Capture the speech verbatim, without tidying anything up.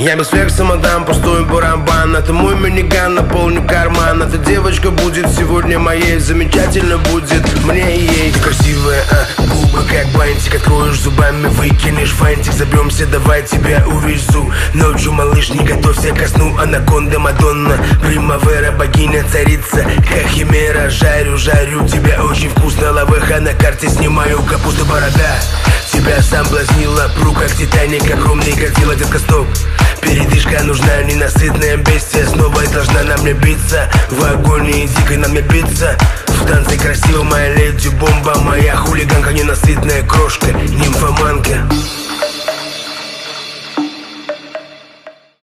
Я без флекса отдам пустой барабан. Это мой миниган, наполню карман. Эта девочка будет сегодня моей. Замечательно будет мне и ей. Ты красивая, а, губы как бантик. Откроешь зубами, выкинешь фантик. Забьемся, давай тебя увезу. Ночью, малыш, не готовься ко сну. Анаконда, Мадонна, примавера, богиня, царица. Как химера, жарю, жарю тебя очень вкусно. Лавеха на карте снимаю, капуста, борода. Тебя сам блазнила, пру как Титаник. Огромный Годзилла, детка, стоп. Передышка нужна, ненасытная бестия. Снова должна на мне биться. В агонии дикой на мне биться. В танце красиво моя леди бомба. Моя хулиганка, ненасытная крошка, нимфоманка.